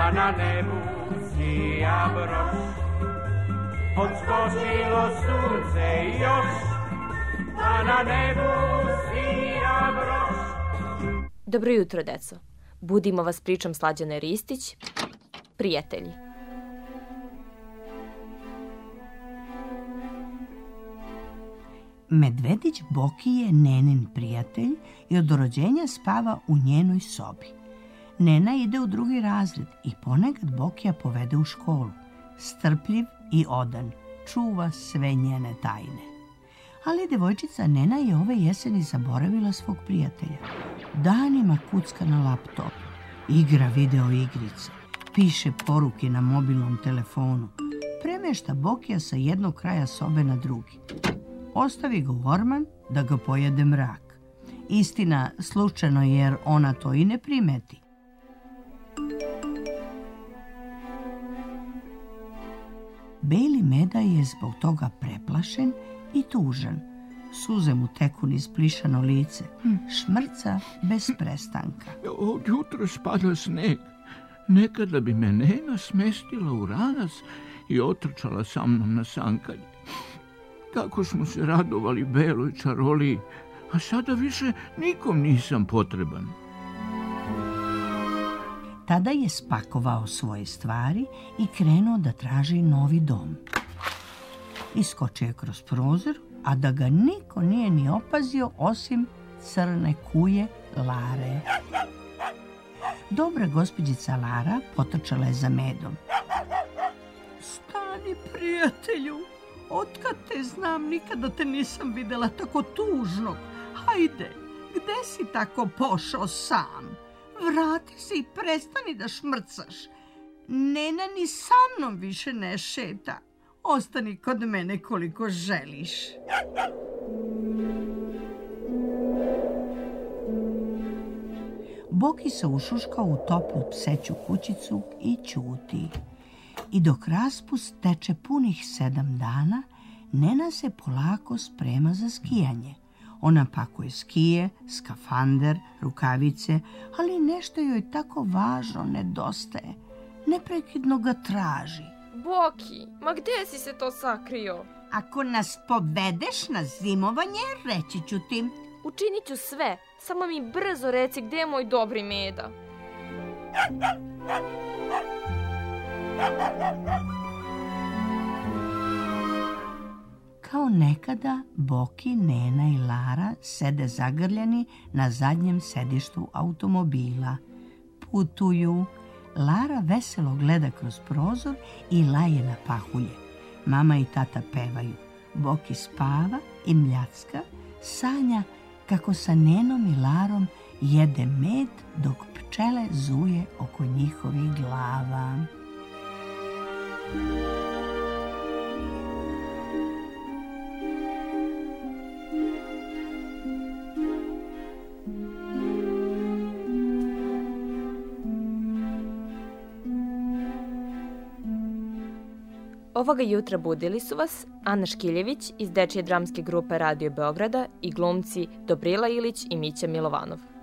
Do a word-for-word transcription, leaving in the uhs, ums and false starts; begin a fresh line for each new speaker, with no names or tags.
pa na nebu sija broš. Odskočilo sunce još, pa na nebu sija broš.
Dobro jutro, deco. Budimo vas pričom Slađane Ristić, Prijatelji.
Medvedić Boki je Nenin prijatelj i od rođenja spava u njenoj sobi. Nena ide u drugi razred i ponekad Bokija povede u školu. Strpljiv i odan, čuva sve njene tajne. Ali devojčica Nena je ove jeseni zaboravila svog prijatelja. Danima kucka na laptop, igra video igrice, piše poruke na mobilnom telefonu, premešta Bokija sa jednog kraja sobe na drugi. Ostavi ga u orman da ga pojede mrak. Istina, slučajno jer ona to i ne primeti. Beli Meda je zbog toga preplašen i tužan. Suze mu teku niz plišano lice. Šmrca bez prestanka.
Od jutra spada sneg. Nekada bi me Nena smestila u ranac i otrčala sa mnom na sankanje. Kako smo se radovali beloj čaroliji, a sada više nikom nisam potreban.
Tada je spakovao svoje stvari i krenuo da traži novi dom. Iskočio je kroz prozor, a da ga niko nije ni opazio osim crne kuje Lare. Dobra gospođica Lara potrčala je za Medom. Stani, prijatelju, otkad te znam, nikada te nisam videla tako tužnog. Hajde, gde si tako pošao sam? Vrati se i prestani da šmrcaš. Nena ni sa mnom više ne šeta. Ostani kod mene koliko želiš. Boki se ušuškao u toplu pseću kućicu i ćuti. I dok raspust teče punih sedam dana, Nena se polako sprema za skijanje. Ona pakuje skije, skafander, rukavice, ali nešto joj tako važno nedostaje. Neprekidno ga traži.
Boki, ma gde si se to sakrio?
Ako nas povedeš na zimovanje, reći ću ti.
Učinit ću sve, samo mi brzo reci gde je moj dobri Meda.
Kao nekada, Boki, Nena i Lara sede zagrljeni na zadnjem sedištu automobila. Putuju. Lara veselo gleda kroz prozor i laje na pahulje. Mama i tata pevaju. Boki spava i mljacka, sanja kako sa Nenom i Larom jede med dok pčele zuje oko njihovih glava.
Ovoga jutra budili su vas Ana Škiljević iz dečje dramske grupe Radio Beograda i glumci Dobrila Ilić i Mića Milovanov.